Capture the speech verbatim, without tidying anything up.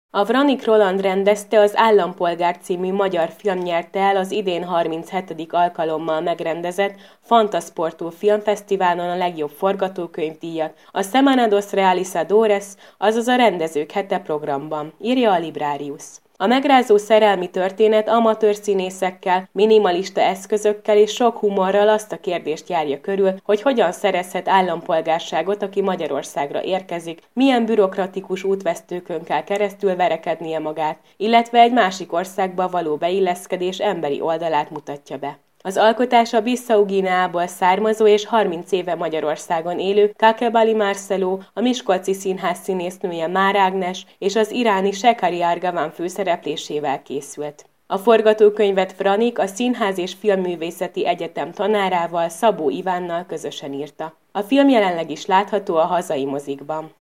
A Vranik Roland rendezte, az Állampolgár című magyar film nyerte el az idén harminchetedik alkalommal megrendezett Fantasporto filmfesztiválon a legjobb forgatókönyvdíjat a Semana dos Realizadores, azaz a Rendezők hete programban, írja a Librarius. A megrázó szerelmi történet amatőr színészekkel, minimalista eszközökkel és sok humorral azt a kérdést járja körül, hogy hogyan szerezhet állampolgárságot, aki Magyarországra érkezik, milyen bürokratikus útvesztőkön kell keresztül verekednie magát, illetve egy másik országba való beilleszkedés emberi oldalát mutatja be. Az alkotás a Bissau-Guineából származó és harminc éve Magyarországon élő Kakebali Marcelo, a Miskolci Színház színésznője Már Ágnes és az iráni Shekhari Argavan főszereplésével készült. A forgatókönyvet Vranik a Színház és Filmművészeti Egyetem tanárával, Szabó Ivánnal közösen írta. A film jelenleg is látható a hazai mozikban.